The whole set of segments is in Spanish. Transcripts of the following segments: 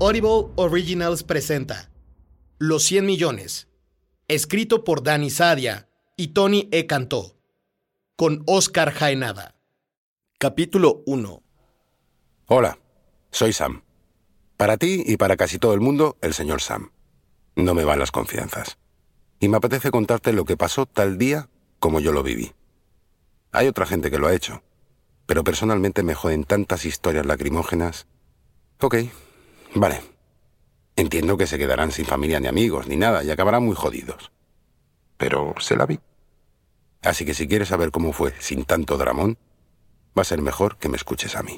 Audible Originals presenta Los 100 millones, escrito por Dani Sadia y Tony E. Cantó, con Oscar Jaenada. Capítulo 1. Hola, soy Sam. Para ti y para casi todo el mundo, el señor Sam. No me van las confianzas. Y me apetece contarte lo que pasó tal día como yo lo viví. Hay otra gente que lo ha hecho, pero personalmente me joden tantas historias lacrimógenas. Ok, vale. Entiendo que se quedarán sin familia ni amigos ni nada y acabarán muy jodidos. Pero se la vi. Así que si quieres saber cómo fue sin tanto dramón, va a ser mejor que me escuches a mí.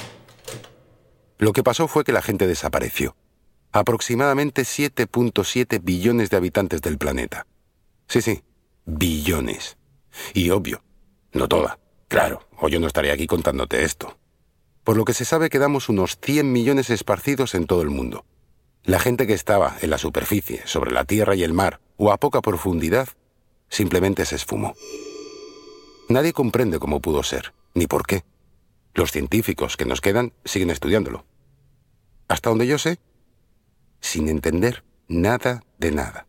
Lo que pasó fue que la gente desapareció. Aproximadamente 7.7 billones de habitantes del planeta. Sí, billones. Y obvio, no toda, claro, o yo no estaría aquí contándote esto. Por lo que se sabe quedamos unos 100 millones esparcidos en todo el mundo. La gente que estaba en la superficie, sobre la tierra y el mar, o a poca profundidad, simplemente se esfumó. Nadie comprende cómo pudo ser, ni por qué. Los científicos que nos quedan siguen estudiándolo. Hasta donde yo sé, sin entender nada de nada.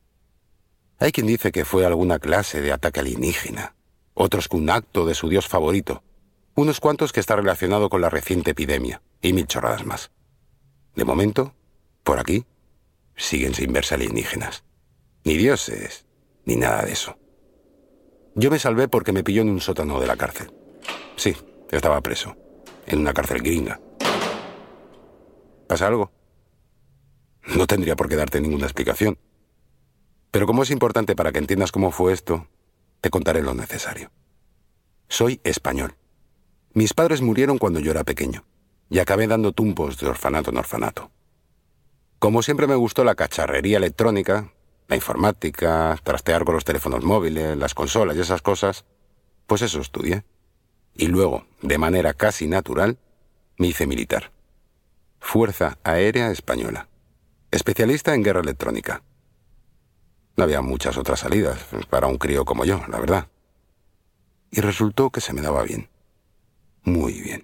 Hay quien dice que fue alguna clase de ataque alienígena, otros que un acto de su dios favorito, unos cuantos que está relacionado con la reciente epidemia, y 1000 chorradas más. De momento, por aquí, siguen sin verse alienígenas. Ni dioses, ni nada de eso. Yo me salvé porque me pilló en un sótano de la cárcel. Sí, estaba preso, en una cárcel gringa. ¿Pasa algo? No tendría por qué darte ninguna explicación. Pero como es importante para que entiendas cómo fue esto, te contaré lo necesario. Soy español. Mis padres murieron cuando yo era pequeño, y acabé dando tumbos de orfanato en orfanato. Como siempre me gustó la cacharrería electrónica, la informática, trastear con los teléfonos móviles, las consolas y esas cosas, pues eso estudié. Y luego, de manera casi natural, me hice militar. Fuerza Aérea Española. Especialista en guerra electrónica. No había muchas otras salidas para un crío como yo, la verdad. Y resultó que se me daba bien. Muy bien.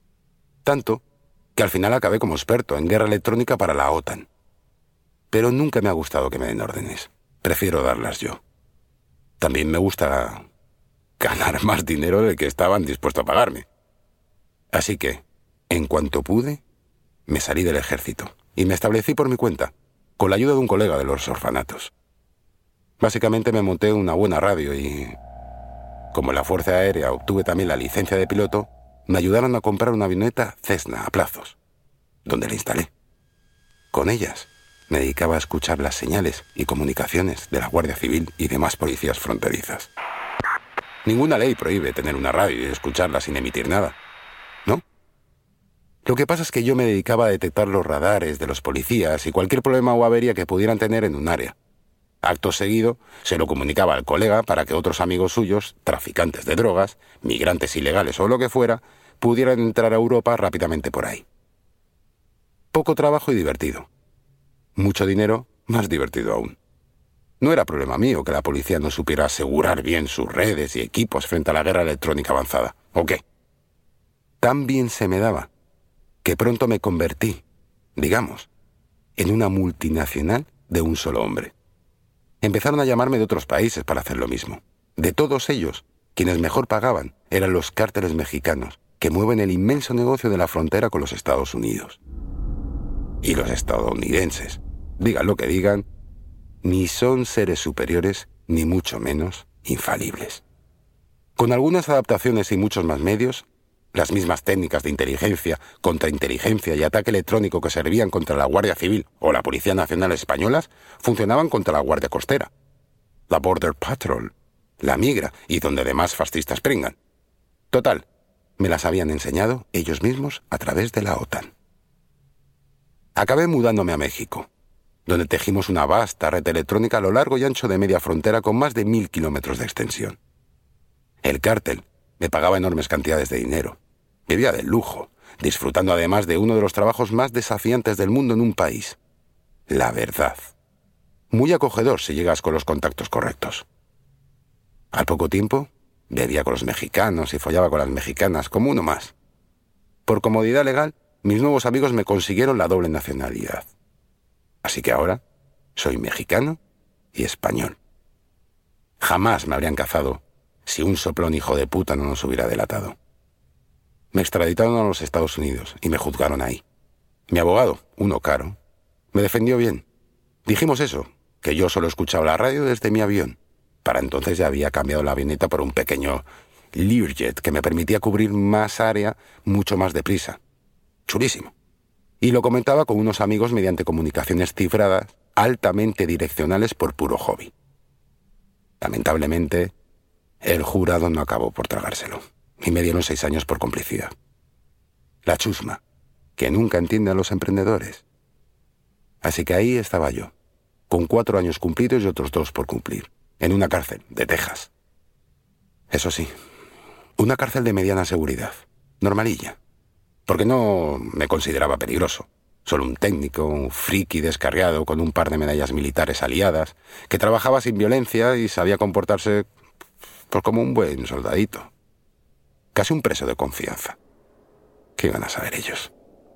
Tanto que al final acabé como experto en guerra electrónica para la OTAN. Pero nunca me ha gustado que me den órdenes. Prefiero darlas yo. También me gusta ganar más dinero del que estaban dispuestos a pagarme. Así que, en cuanto pude, me salí del ejército y me establecí por mi cuenta, con la ayuda de un colega de los orfanatos. Básicamente me monté una buena radio y, como en la Fuerza Aérea obtuve también la licencia de piloto, me ayudaron a comprar una avioneta Cessna a plazos, donde la instalé. Con ellas me dedicaba a escuchar las señales y comunicaciones de la Guardia Civil y demás policías fronterizas. Ninguna ley prohíbe tener una radio y escucharla sin emitir nada, ¿no? Lo que pasa es que yo me dedicaba a detectar los radares de los policías y cualquier problema o avería que pudieran tener en un área. Acto seguido, se lo comunicaba al colega para que otros amigos suyos, traficantes de drogas, migrantes ilegales o lo que fuera, pudieran entrar a Europa rápidamente por ahí. Poco trabajo y divertido. Mucho dinero, más divertido aún. No era problema mío que la policía no supiera asegurar bien sus redes y equipos frente a la guerra electrónica avanzada. ¿O qué? Tan bien se me daba que pronto me convertí, digamos, en una multinacional de un solo hombre. Empezaron a llamarme de otros países para hacer lo mismo. De todos ellos, quienes mejor pagaban eran los cárteles mexicanos, que mueven el inmenso negocio de la frontera con los Estados Unidos. Y los estadounidenses, digan lo que digan, ni son seres superiores, ni mucho menos infalibles. Con algunas adaptaciones y muchos más medios, las mismas técnicas de inteligencia, contrainteligencia y ataque electrónico que servían contra la Guardia Civil o la Policía Nacional españolas, funcionaban contra la Guardia Costera, la Border Patrol, la Migra y donde demás fascistas pringan. Total, me las habían enseñado ellos mismos a través de la OTAN. Acabé mudándome a México, donde tejimos una vasta red electrónica a lo largo y ancho de media frontera con más de 1000 kilómetros de extensión. El cártel me pagaba enormes cantidades de dinero. Vivía de lujo, disfrutando además de uno de los trabajos más desafiantes del mundo en un país. La verdad. Muy acogedor si llegas con los contactos correctos. Al poco tiempo, bebía con los mexicanos y follaba con las mexicanas como uno más. Por comodidad legal, mis nuevos amigos me consiguieron la doble nacionalidad. Así que ahora soy mexicano y español. Jamás me habrían cazado si un soplón hijo de puta no nos hubiera delatado. Me extraditaron a los Estados Unidos y me juzgaron ahí. Mi abogado, uno caro, me defendió bien. Dijimos eso, que yo solo escuchaba la radio desde mi avión. Para entonces ya había cambiado la avioneta por un pequeño Learjet que me permitía cubrir más área mucho más deprisa. Chulísimo. Y lo comentaba con unos amigos mediante comunicaciones cifradas altamente direccionales por puro hobby. Lamentablemente, el jurado no acabó por tragárselo y me dieron 6 años por complicidad. La chusma, que nunca entiende a los emprendedores. Así que ahí estaba yo, con 4 años cumplidos y otros 2 por cumplir, en una cárcel de Texas. Eso sí, una cárcel de mediana seguridad, normalilla, porque no me consideraba peligroso. Solo un técnico, un friki descarriado con un par de medallas militares aliadas, que trabajaba sin violencia y sabía comportarse pues como un buen soldadito. Casi un preso de confianza. ¿Qué iban a saber ellos?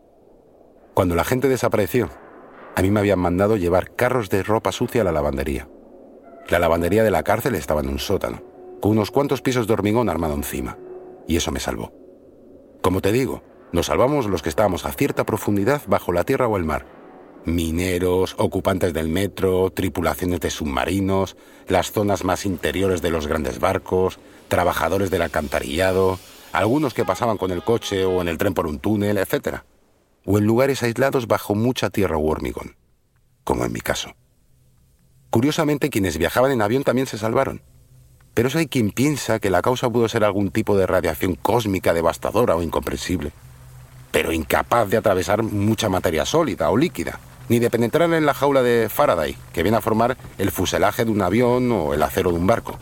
Cuando la gente desapareció, a mí me habían mandado llevar carros de ropa sucia a la lavandería. La lavandería de la cárcel estaba en un sótano, con unos cuantos pisos de hormigón armado encima. Y eso me salvó. Como te digo, nos salvamos los que estábamos a cierta profundidad bajo la tierra o el mar. Mineros, ocupantes del metro, tripulaciones de submarinos, las zonas más interiores de los grandes barcos, trabajadores del alcantarillado, algunos que pasaban con el coche o en el tren por un túnel, etc. O en lugares aislados bajo mucha tierra u hormigón, como en mi caso. Curiosamente, quienes viajaban en avión también se salvaron. Pero hay quien piensa que la causa pudo ser algún tipo de radiación cósmica devastadora o incomprensible, pero incapaz de atravesar mucha materia sólida o líquida, ni de penetrar en la jaula de Faraday, que viene a formar el fuselaje de un avión o el acero de un barco.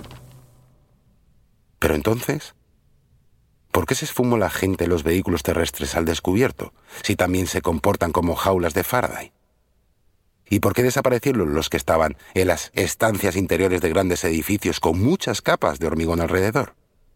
Pero entonces, ¿por qué se esfumó la gente en los vehículos terrestres al descubierto, si también se comportan como jaulas de Faraday? ¿Y por qué desaparecieron los que estaban en las estancias interiores de grandes edificios con muchas capas de hormigón alrededor?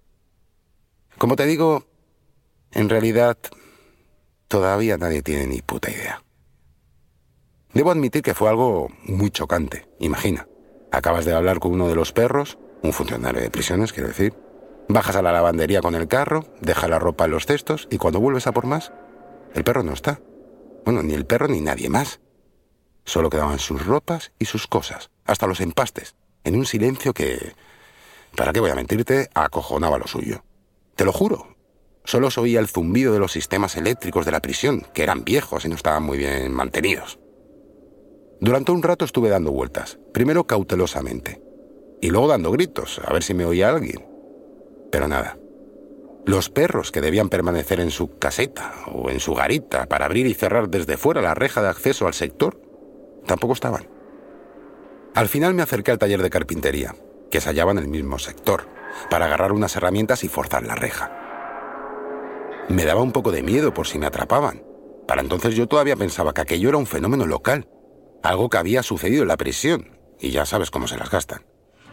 Como te digo, en realidad, todavía nadie tiene ni puta idea. Debo admitir que fue algo muy chocante. Imagina, acabas de hablar con uno de los perros, un funcionario de prisiones, quiero decir, bajas a la lavandería con el carro, dejas la ropa en los cestos y cuando vuelves a por más, el perro no está. Bueno, ni el perro ni nadie más. Solo quedaban sus ropas y sus cosas, hasta los empastes, en un silencio que, ¿para qué voy a mentirte?, acojonaba lo suyo. Te lo juro. Solo se oía el zumbido de los sistemas eléctricos de la prisión, que eran viejos y no estaban muy bien mantenidos. Durante un rato estuve dando vueltas, primero cautelosamente, y luego dando gritos, a ver si me oía alguien. Pero nada. Los perros que debían permanecer en su caseta o en su garita para abrir y cerrar desde fuera la reja de acceso al sector, tampoco estaban. Al final me acerqué al taller de carpintería, que se hallaba en el mismo sector, para agarrar unas herramientas y forzar la reja. Me daba un poco de miedo por si me atrapaban. Para entonces yo todavía pensaba que aquello era un fenómeno local, algo que había sucedido en la prisión, y ya sabes cómo se las gastan.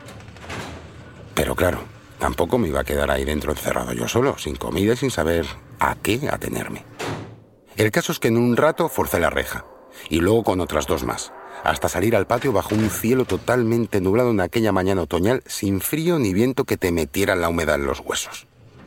Pero claro, tampoco me iba a quedar ahí dentro encerrado yo solo, sin comida y sin saber a qué atenerme. El caso es que en un rato forcé la reja, y luego con otras 2 más, hasta salir al patio bajo un cielo totalmente nublado en aquella mañana otoñal, sin frío ni viento que te metiera la humedad en los huesos.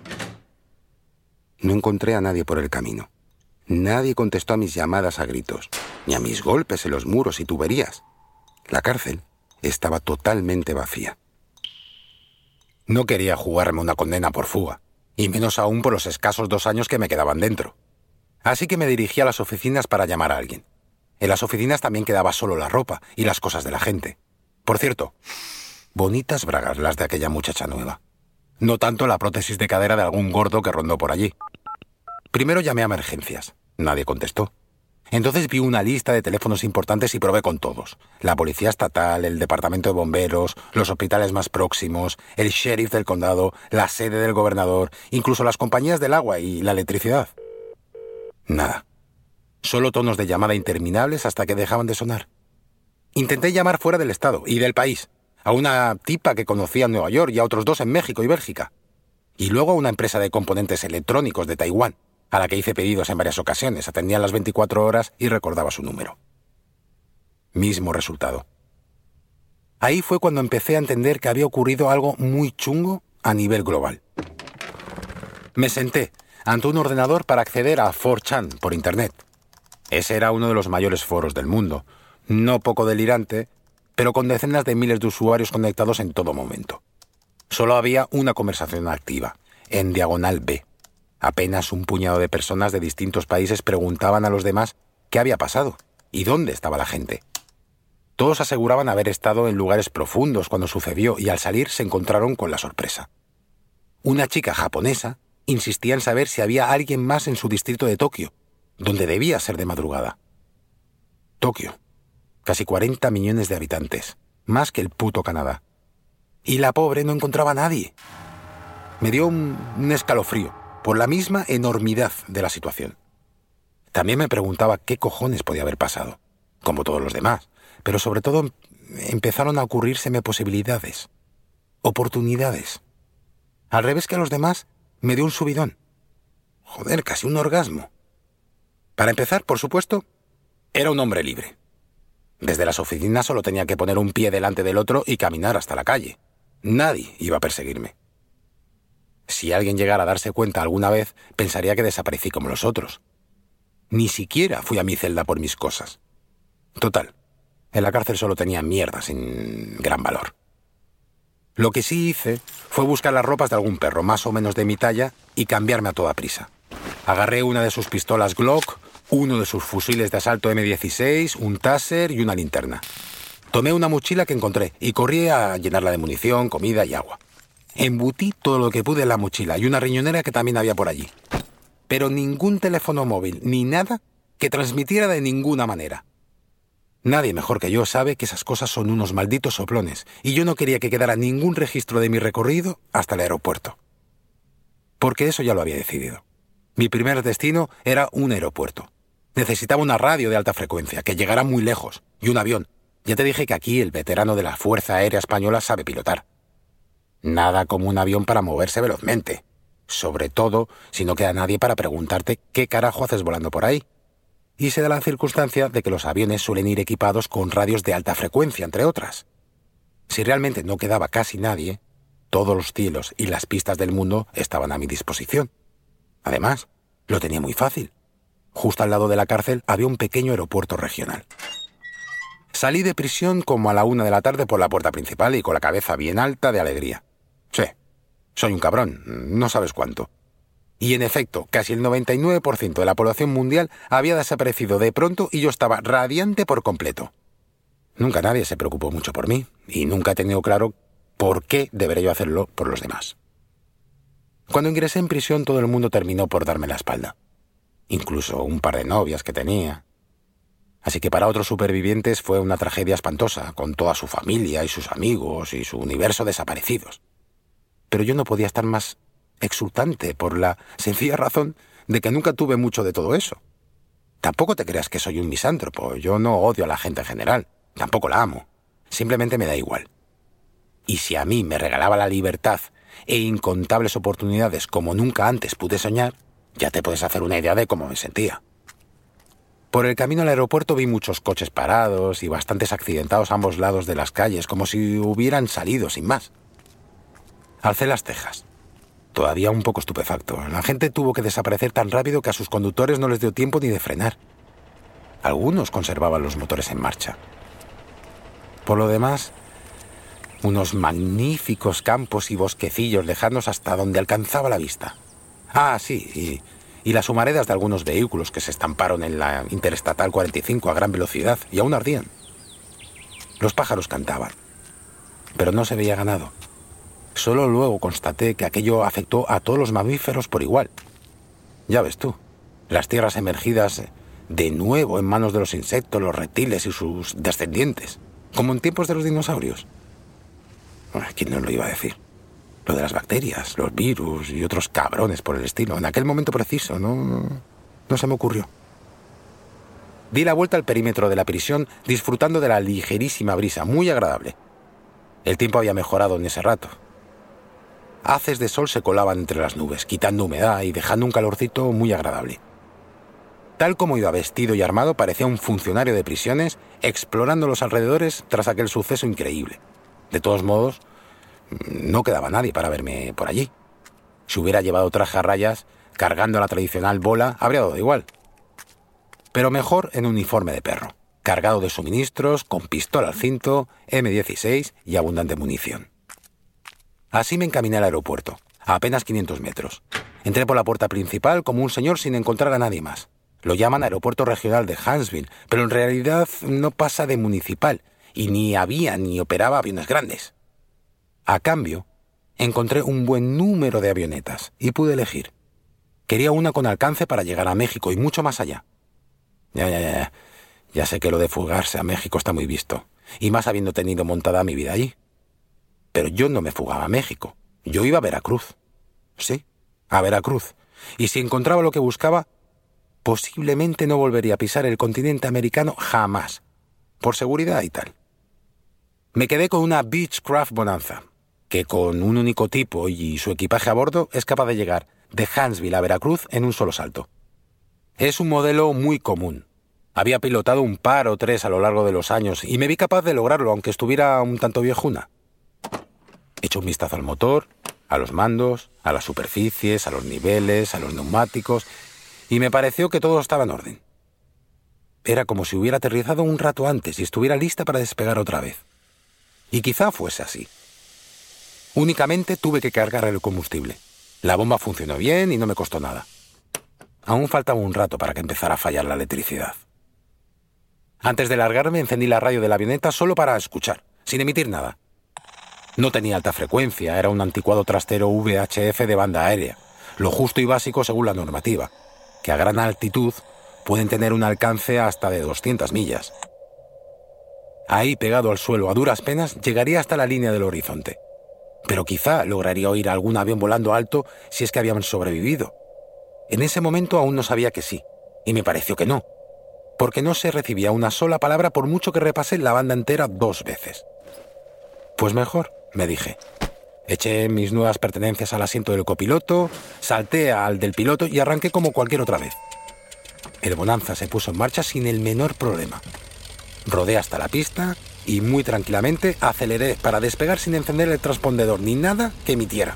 No encontré a nadie por el camino. Nadie contestó a mis llamadas a gritos, ni a mis golpes en los muros y tuberías. La cárcel estaba totalmente vacía. No quería jugarme una condena por fuga, y menos aún por los escasos 2 años que me quedaban dentro. Así que me dirigí a las oficinas para llamar a alguien. En las oficinas también quedaba solo la ropa y las cosas de la gente. Por cierto, bonitas bragas las de aquella muchacha nueva. No tanto la prótesis de cadera de algún gordo que rondó por allí. Primero llamé a emergencias. Nadie contestó. Entonces vi una lista de teléfonos importantes y probé con todos. La policía estatal, el departamento de bomberos, los hospitales más próximos, el sheriff del condado, la sede del gobernador, incluso las compañías del agua y la electricidad. Nada. Solo tonos de llamada interminables hasta que dejaban de sonar. Intenté llamar fuera del estado y del país, a una tipa que conocía en Nueva York y a otros 2 en México y Bélgica. Y luego a una empresa de componentes electrónicos de Taiwán, a la que hice pedidos en varias ocasiones. Atendían las 24 horas y recordaba su número. Mismo resultado. Ahí fue cuando empecé a entender que había ocurrido algo muy chungo a nivel global. Me senté ante un ordenador para acceder a 4chan por internet. Ese era uno de los mayores foros del mundo, no poco delirante, pero con decenas de miles de usuarios conectados en todo momento. Solo había una conversación activa, en diagonal B. Apenas un puñado de personas de distintos países preguntaban a los demás qué había pasado y dónde estaba la gente. Todos aseguraban haber estado en lugares profundos cuando sucedió y al salir se encontraron con la sorpresa. Una chica japonesa insistía en saber si había alguien más en su distrito de Tokio, donde debía ser de madrugada. Tokio. Casi 40 millones de habitantes, más que el puto Canadá. Y la pobre no encontraba a nadie. Me dio un escalofrío por la misma enormidad de la situación. También me preguntaba qué cojones podía haber pasado, como todos los demás, pero sobre todo empezaron a ocurrírseme posibilidades, oportunidades. Al revés que a los demás, me dio un subidón. Joder, casi un orgasmo. Para empezar, por supuesto, era un hombre libre. Desde las oficinas solo tenía que poner un pie delante del otro y caminar hasta la calle. Nadie iba a perseguirme. Si alguien llegara a darse cuenta alguna vez, pensaría que desaparecí como los otros. Ni siquiera fui a mi celda por mis cosas. Total, en la cárcel solo tenía mierda sin gran valor. Lo que sí hice fue buscar las ropas de algún perro más o menos de mi talla y cambiarme a toda prisa. Agarré una de sus pistolas Glock, uno de sus fusiles de asalto M16, un Taser y una linterna. Tomé una mochila que encontré y corrí a llenarla de munición, comida y agua. Embutí todo lo que pude en la mochila y una riñonera que también había por allí. Pero ningún teléfono móvil ni nada que transmitiera de ninguna manera. Nadie mejor que yo sabe que esas cosas son unos malditos soplones y yo no quería que quedara ningún registro de mi recorrido hasta el aeropuerto. Porque eso ya lo había decidido. Mi primer destino era un aeropuerto. Necesitaba una radio de alta frecuencia que llegara muy lejos y un avión. Ya te dije que aquí el veterano de la Fuerza Aérea Española sabe pilotar. Nada como un avión para moverse velozmente. Sobre todo si no queda nadie para preguntarte qué carajo haces volando por ahí. Y se da la circunstancia de que los aviones suelen ir equipados con radios de alta frecuencia, entre otras. Si realmente no quedaba casi nadie, todos los cielos y las pistas del mundo estaban a mi disposición. Además, lo tenía muy fácil. Justo al lado de la cárcel había un pequeño aeropuerto regional. Salí de prisión como a la 1 de la tarde por la puerta principal y con la cabeza bien alta de alegría. Sí, soy un cabrón, no sabes cuánto. Y en efecto, casi el 99% de la población mundial había desaparecido de pronto y yo estaba radiante por completo. Nunca nadie se preocupó mucho por mí y nunca he tenido claro por qué debería yo hacerlo por los demás. Cuando ingresé en prisión todo el mundo terminó por darme la espalda. Incluso un par de novias que tenía. Así que para otros supervivientes fue una tragedia espantosa, con toda su familia y sus amigos y su universo desaparecidos. Pero yo no podía estar más exultante por la sencilla razón de que nunca tuve mucho de todo eso. Tampoco te creas que soy un misántropo, yo no odio a la gente en general, tampoco la amo, simplemente me da igual. Y si a mí me regalaba la libertad e incontables oportunidades como nunca antes pude soñar, ya te puedes hacer una idea de cómo me sentía. Por el camino al aeropuerto vi muchos coches parados y bastantes accidentados a ambos lados de las calles, como si hubieran salido sin más. Alcé las cejas. Todavía un poco estupefacto. La gente tuvo que desaparecer tan rápido que a sus conductores no les dio tiempo ni de frenar. Algunos conservaban los motores en marcha. Por lo demás, unos magníficos campos y bosquecillos lejanos hasta donde alcanzaba la vista. Ah, sí, y las humaredas de algunos vehículos que se estamparon en la Interestatal 45 a gran velocidad y aún ardían. Los pájaros cantaban, pero no se veía ganado. Solo luego constaté que aquello afectó a todos los mamíferos por igual. Ya ves tú, las tierras emergidas de nuevo en manos de los insectos, los reptiles y sus descendientes, como en tiempos de los dinosaurios. ¿Quién nos lo iba a decir? Lo de las bacterias, los virus y otros cabrones por el estilo. En aquel momento preciso, no se me ocurrió. Di la vuelta al perímetro de la prisión disfrutando de la ligerísima brisa, muy agradable. El tiempo había mejorado en ese rato. haces de sol se colaban entre las nubes, quitando humedad y dejando un calorcito muy agradable. Tal como iba vestido y armado, parecía un funcionario de prisiones explorando los alrededores tras aquel suceso increíble. De todos modos, no quedaba nadie para verme por allí. Si hubiera llevado traje a rayas, cargando la tradicional bola, habría dado igual. Pero mejor en uniforme de perro, cargado de suministros, con pistola al cinto, M16 y abundante munición. Así me encaminé al aeropuerto, a apenas 500 metros. Entré por la puerta principal como un señor sin encontrar a nadie más. Lo llaman Aeropuerto Regional de Huntsville, pero en realidad no pasa de municipal, y ni había ni operaba aviones grandes. A cambio, encontré un buen número de avionetas y pude elegir. Quería una con alcance para llegar a México y mucho más allá. Ya sé que lo de fugarse a México está muy visto, y más habiendo tenido montada mi vida allí. Pero yo no me fugaba a México, yo iba a Veracruz. Sí, a Veracruz. Y si encontraba lo que buscaba, posiblemente no volvería a pisar el continente americano jamás, por seguridad y tal. Me quedé con una Beechcraft Bonanza, que con un único tipo y su equipaje a bordo es capaz de llegar de Huntsville a Veracruz en un solo salto. Es un modelo muy común. Había pilotado un par o tres a lo largo de los años y me vi capaz de lograrlo, aunque estuviera un tanto viejuna. Eché un vistazo al motor, a los mandos, a las superficies, a los niveles, a los neumáticos, y me pareció que todo estaba en orden. Era como si hubiera aterrizado un rato antes y estuviera lista para despegar otra vez. Y quizá fuese así. Únicamente tuve que cargar el combustible. La bomba funcionó bien y no me costó nada. Aún faltaba un rato para que empezara a fallar la electricidad. Antes de largarme encendí la radio de la avioneta solo para escuchar, sin emitir nada. No tenía alta frecuencia, era un anticuado trastero VHF de banda aérea, lo justo y básico según la normativa, que a gran altitud pueden tener un alcance hasta de 200 millas. Ahí, pegado al suelo a duras penas, llegaría hasta la línea del horizonte. Pero quizá lograría oír algún avión volando alto si es que habían sobrevivido. En ese momento aún no sabía que sí, y me pareció que no, porque no se recibía una sola palabra por mucho que repasé la banda entera 2 veces. Pues mejor, me dije. Eché mis nuevas pertenencias al asiento del copiloto, salté al del piloto y arranqué como cualquier otra vez. El Bonanza se puso en marcha sin el menor problema. Rodé hasta la pista y muy tranquilamente aceleré para despegar sin encender el transpondedor ni nada que emitiera.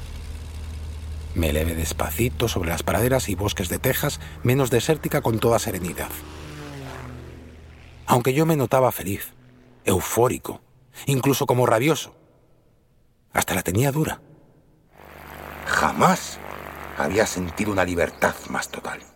Me elevé despacito sobre las praderas y bosques de Texas, menos desértica, con toda serenidad. Aunque yo me notaba feliz, eufórico, incluso como rabioso. Hasta la tenía dura. Jamás había sentido una libertad más total.